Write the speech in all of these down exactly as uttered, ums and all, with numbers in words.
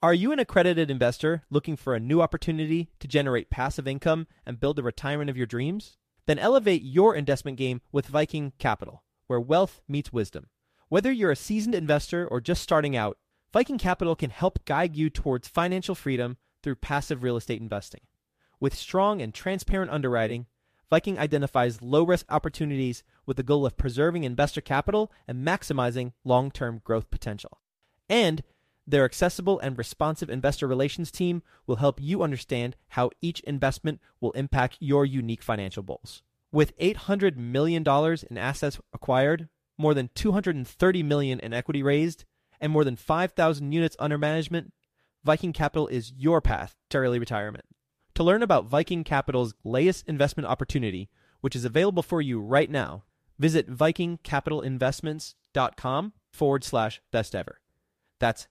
Are you an accredited investor looking for a new opportunity to generate passive income and build the retirement of your dreams? Then elevate your investment game with Viking Capital, where wealth meets wisdom. Whether you're a seasoned investor or just starting out, Viking Capital can help guide you towards financial freedom through passive real estate investing. With strong and transparent underwriting, Viking identifies low-risk opportunities with the goal of preserving investor capital and maximizing long-term growth potential. And their accessible and responsive investor relations team will help you understand how each investment will impact your unique financial goals. With eight hundred million dollars in assets acquired, more than two hundred thirty million dollars in equity raised, and more than five thousand units under management, Viking Capital is your path to early retirement. To learn about Viking Capital's latest investment opportunity, which is available for you right now, visit vikingcapitalinvestments.com forward slash best ever. That's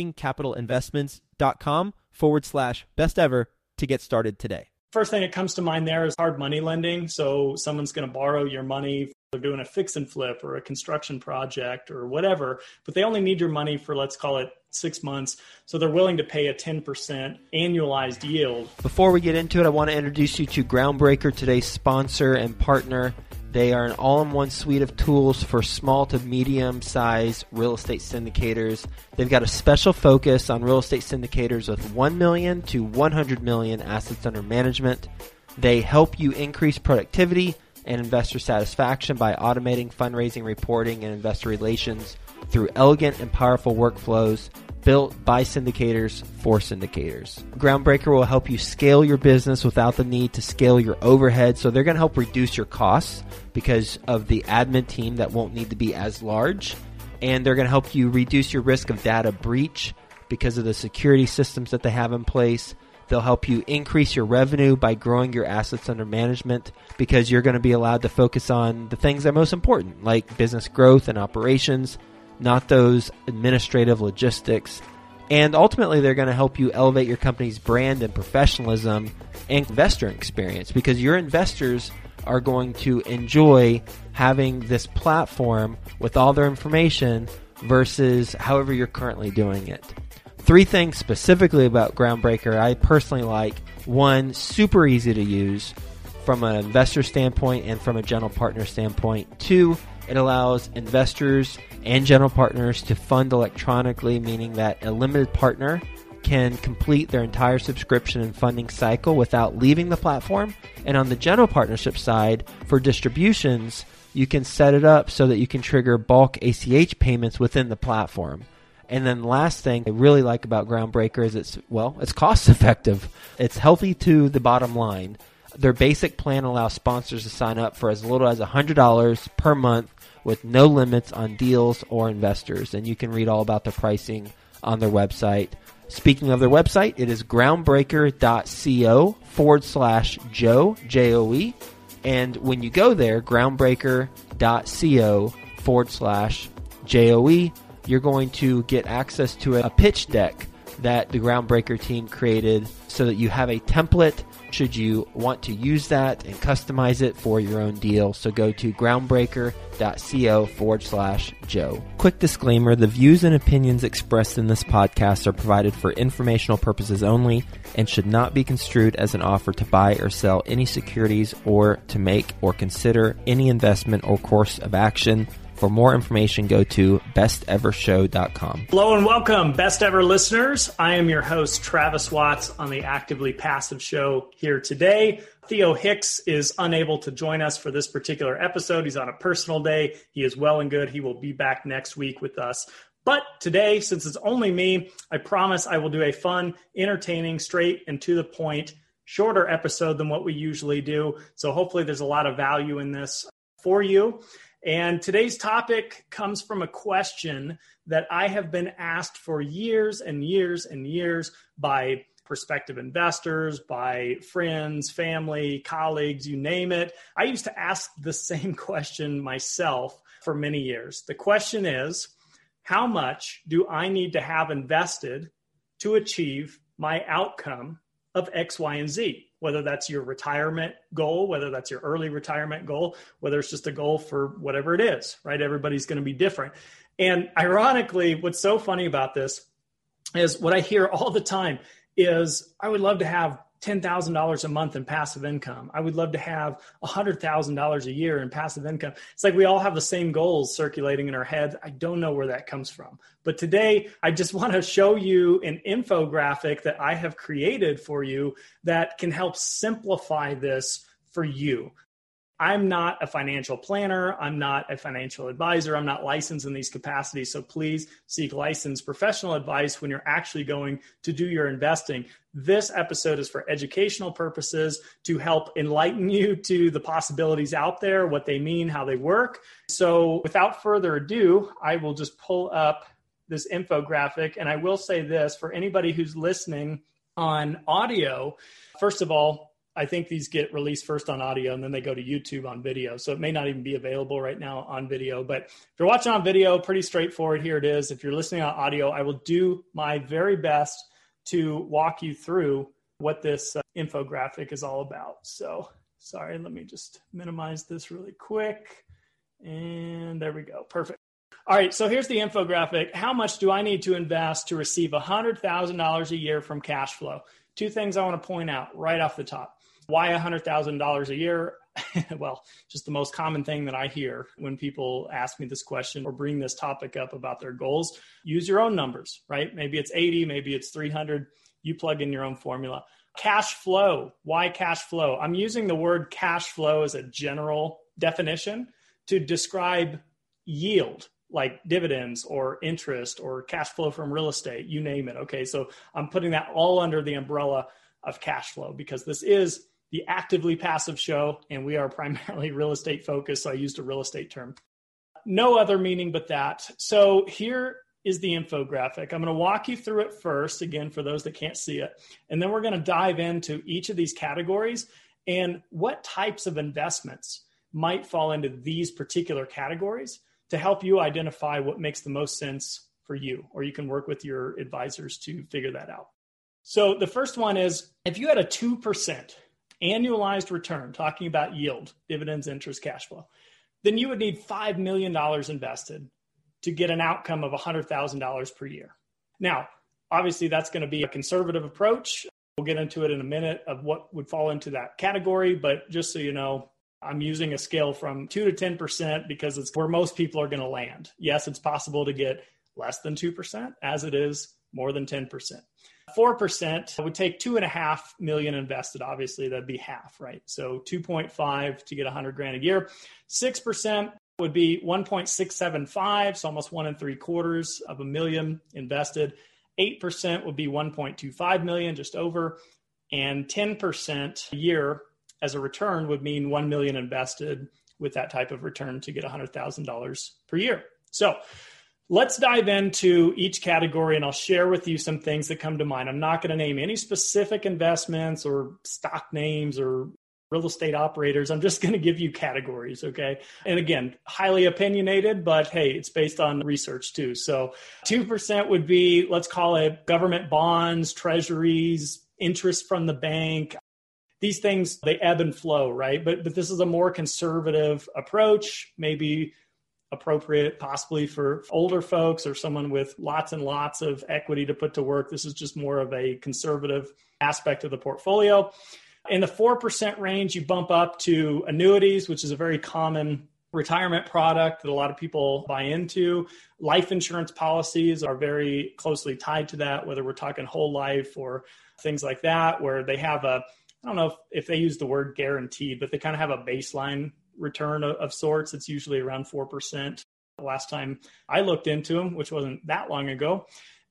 vikingcapitalinvestments.com forward slash best ever to get started today. First thing that comes to mind there is hard money lending. So someone's going to borrow your money. They're doing a fix and flip or a construction project or whatever, but they only need your money for, let's call it six months. So they're willing to pay a ten percent annualized yield. Before we get into it, I want to introduce you to Groundbreaker, today's sponsor and partner. They are an all-in-one suite of tools for small to medium-sized real estate syndicators. They've got a special focus on real estate syndicators with one million to one hundred million assets under management. They help you increase productivity and investor satisfaction by automating fundraising, reporting, and investor relations through elegant and powerful workflows built by syndicators for syndicators. Groundbreaker will help you scale your business without the need to scale your overhead. So they're going to help reduce your costs because of the admin team that won't need to be as large. And they're going to help you reduce your risk of data breach because of the security systems that they have in place. They'll help you increase your revenue by growing your assets under management because you're going to be allowed to focus on the things that are most important, like business growth and operations, not those administrative logistics. And ultimately, they're going to help you elevate your company's brand and professionalism and investor experience because your investors are going to enjoy having this platform with all their information versus however you're currently doing it. Three things specifically about Groundbreaker I personally like. One, super easy to use from an investor standpoint and from a general partner standpoint. Two, it allows investors and general partners to fund electronically, meaning that a limited partner can complete their entire subscription and funding cycle without leaving the platform. And on the general partnership side, for distributions, you can set it up so that you can trigger bulk A C H payments within the platform. And then last thing I really like about Groundbreaker is it's, well, it's cost effective. It's healthy to the bottom line. Their basic plan allows sponsors to sign up for as little as one hundred dollars per month with no limits on deals or investors. And you can read all about the pricing on their website. Speaking of their website, it is groundbreaker.co forward slash Joe, J O E. And when you go there, groundbreaker.co forward slash J O E, you're going to get access to a pitch deck that the Groundbreaker team created so that you have a template should you want to use that and customize it for your own deal. So go to groundbreaker.co forward slash Joe. Quick disclaimer, the views and opinions expressed in this podcast are provided for informational purposes only and should not be construed as an offer to buy or sell any securities or to make or consider any investment or course of action. For more information, go to best ever show dot com. Hello and welcome, Best Ever listeners. I am your host, Travis Watts, on the Actively Passive Show here today. Theo Hicks is unable to join us for this particular episode. He's on a personal day. He is well and good. He will be back next week with us. But today, since it's only me, I promise I will do a fun, entertaining, straight and to the point, shorter episode than what we usually do. So hopefully there's a lot of value in this for you. And today's topic comes from a question that I have been asked for years and years and years by prospective investors, by friends, family, colleagues, you name it. I used to ask the same question myself for many years. The question is, how much do I need to have invested to achieve my outcome of X, Y, and Z? Whether that's your retirement goal, whether that's your early retirement goal, whether it's just a goal for whatever it is, right? Everybody's going to be different. And ironically, what's so funny about this is what I hear all the time is I would love to have ten thousand dollars a month in passive income. I would love to have one hundred thousand dollars a year in passive income. It's like we all have the same goals circulating in our heads. I don't know where that comes from. But today, I just want to show you an infographic that I have created for you that can help simplify this for you. I'm not a financial planner. I'm not a financial advisor. I'm not licensed in these capacities. So please seek licensed professional advice when you're actually going to do your investing. This episode is for educational purposes to help enlighten you to the possibilities out there, what they mean, how they work. So without further ado, I will just pull up this infographic. And I will say this for anybody who's listening on audio, first of all, I think these get released first on audio and then they go to YouTube on video. So it may not even be available right now on video. But if you're watching on video, pretty straightforward. Here it is. If you're listening on audio, I will do my very best to walk you through what this uh, infographic is all about. So sorry, let me just minimize this really quick. And there we go. Perfect. All right, so here's the infographic. How much do I need to invest to receive one hundred thousand dollars a year from cash flow? Two things I want to point out right off the top. Why one hundred thousand dollars a year? Well, just the most common thing that I hear when people ask me this question or bring this topic up about their goals. Use your own numbers, right? Maybe it's eighty, maybe it's three hundred. You plug in your own formula. Cash flow. Why cash flow? I'm using the word cash flow as a general definition to describe yield, like dividends or interest or cash flow from real estate, you name it. Okay, so I'm putting that all under the umbrella of cash flow because this is the Actively Passive Show and we are primarily real estate focused. So I used a real estate term. No other meaning but that. So here is the infographic. I'm going to walk you through it first, again, for those that can't see it. And then we're going to dive into each of these categories and what types of investments might fall into these particular categories to help you identify what makes the most sense for you, or you can work with your advisors to figure that out. So the first one is if you had a two percent annualized return, talking about yield, dividends, interest, cash flow, then you would need five million dollars invested to get an outcome of one hundred thousand dollars per year. Now, obviously that's going to be a conservative approach. We'll get into it in a minute of what would fall into that category, but just so you know, I'm using a scale from two to ten percent because it's where most people are going to land. Yes, it's possible to get less than two percent as it is more than ten percent. four percent would take two and a half million invested. Obviously that'd be half, right? So two point five to get a hundred grand a year. six percent would be one point six seven five. So almost one and three quarters of a million invested. eight percent would be one point two five million, just over. And ten percent a year as a return would mean one million invested with that type of return to get one hundred thousand dollars per year. So let's dive into each category and I'll share with you some things that come to mind. I'm not going to name any specific investments or stock names or real estate operators. I'm just going to give you categories, okay? And again, highly opinionated, but hey, it's based on research too. So two percent would be, let's call it government bonds, treasuries, interest from the bank. These things, they ebb and flow, right? But but this is a more conservative approach, maybe appropriate possibly for older folks or someone with lots and lots of equity to put to work. This is just more of a conservative aspect of the portfolio. In the four percent range, you bump up to annuities, which is a very common retirement product that a lot of people buy into. Life insurance policies are very closely tied to that, whether we're talking whole life or things like that, where they have a I don't know if, if they use the word guaranteed, but they kind of have a baseline return of, of sorts. It's usually around four percent. The last time I looked into them, which wasn't that long ago.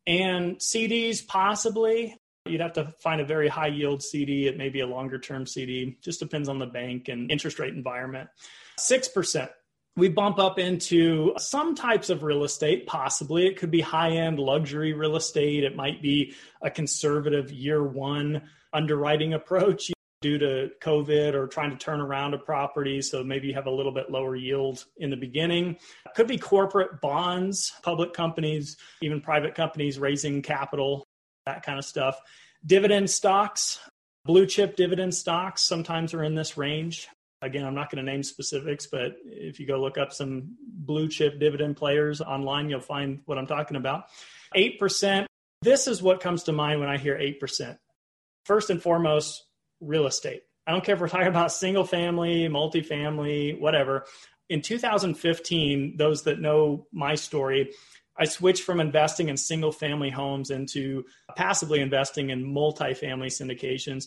And C Ds, possibly. You'd have to find a very high yield C D. It may be a longer term C D. Just depends on the bank and interest rate environment. six percent. We bump up into some types of real estate, possibly. It could be high-end luxury real estate. It might be a conservative year one underwriting approach due to COVID or trying to turn around a property. So maybe you have a little bit lower yield in the beginning. It could be corporate bonds, public companies, even private companies raising capital, that kind of stuff. Dividend stocks, blue chip dividend stocks sometimes are in this range. Again, I'm not going to name specifics, but if you go look up some blue chip dividend players online, you'll find what I'm talking about. eight percent This is what comes to mind when I hear eight percent. First and foremost, real estate. I don't care if we're talking about single family, multifamily, whatever. In two thousand fifteen, those that know my story, I switched from investing in single family homes into passively investing in multifamily syndications.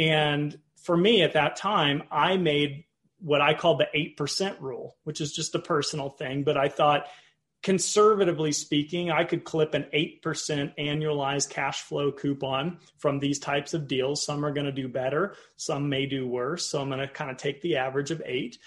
And for me at that time, I made what I called the eight percent rule, which is just a personal thing. But I thought, conservatively speaking, I could clip an eight percent annualized cash flow coupon from these types of deals. Some are going to do better. Some may do worse. So I'm going to kind of take the average of eight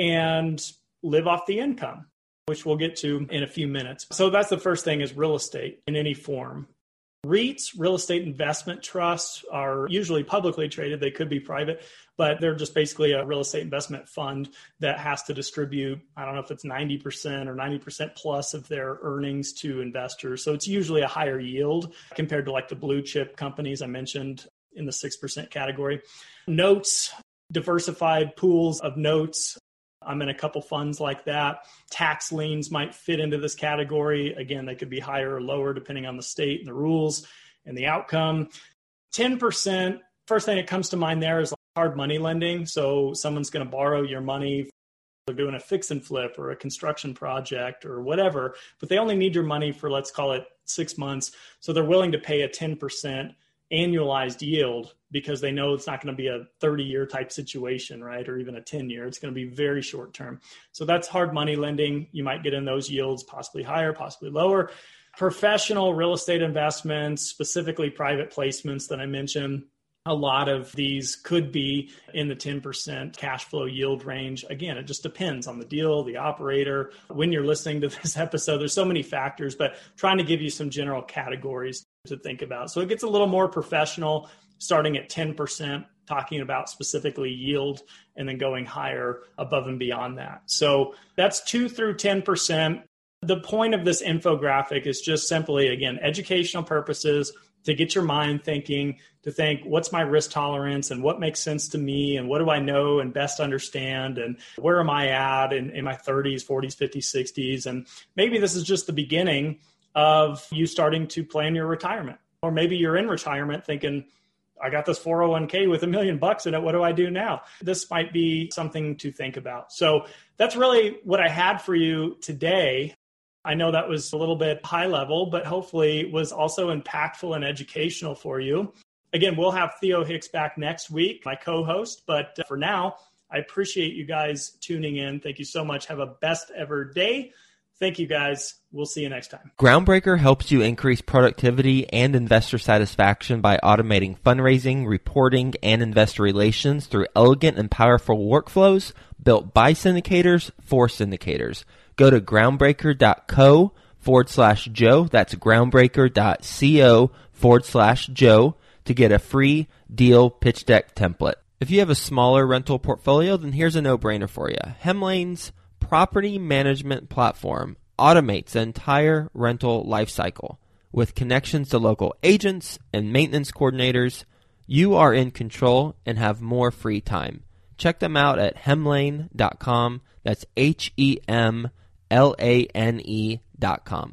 and live off the income, which we'll get to in a few minutes. So that's the first thing, is real estate in any form. REITs, real estate investment trusts, are usually publicly traded. They could be private, but they're just basically a real estate investment fund that has to distribute, I don't know if it's ninety percent or ninety percent plus of their earnings to investors. So it's usually a higher yield compared to like the blue chip companies I mentioned in the six percent category. Notes, diversified pools of notes. I'm in a couple funds like that. Tax liens might fit into this category. Again, they could be higher or lower depending on the state and the rules and the outcome. ten percent, first thing that comes to mind there is hard money lending. So someone's going to borrow your money. They're doing a fix and flip or a construction project or whatever, but they only need your money for, let's call it six months. So they're willing to pay a ten percent annualized yield because they know it's not going to be a thirty year type situation, right? Or even a ten year. It's going to be very short term. So that's hard money lending. You might get in those yields, possibly higher, possibly lower. Professional real estate investments, specifically private placements that I mentioned. A lot of these could be in the ten percent cash flow yield range. Again, it just depends on the deal, the operator. When you're listening to this episode, there's so many factors, but trying to give you some general categories to think about. So it gets a little more professional, starting at ten percent, talking about specifically yield, and then going higher above and beyond that. So that's two through ten percent. The point of this infographic is just simply, again, educational purposes, to get your mind thinking, to think, what's my risk tolerance and what makes sense to me and what do I know and best understand and where am I at in, in my thirties, forties, fifties, sixties. And maybe this is just the beginning of you starting to plan your retirement. Or maybe you're in retirement thinking, I got this four oh one k with a million bucks in it. What do I do now? This might be something to think about. So that's really what I had for you today. I know that was a little bit high level, but hopefully was also impactful and educational for you. Again, we'll have Theo Hicks back next week, my co-host. But for now, I appreciate you guys tuning in. Thank you so much. Have a best ever day. Thank you, guys. We'll see you next time. Groundbreaker helps you increase productivity and investor satisfaction by automating fundraising, reporting, and investor relations through elegant and powerful workflows built by syndicators for syndicators. Go to groundbreaker.co forward slash Joe. That's groundbreaker.co forward slash Joe to get a free deal pitch deck template. If you have a smaller rental portfolio, then here's a no-brainer for you. Hemlane's property management platform automates the entire rental lifecycle. With connections to local agents and maintenance coordinators, you are in control and have more free time. Check them out at hemlane dot com. That's H E M L A N E dot com.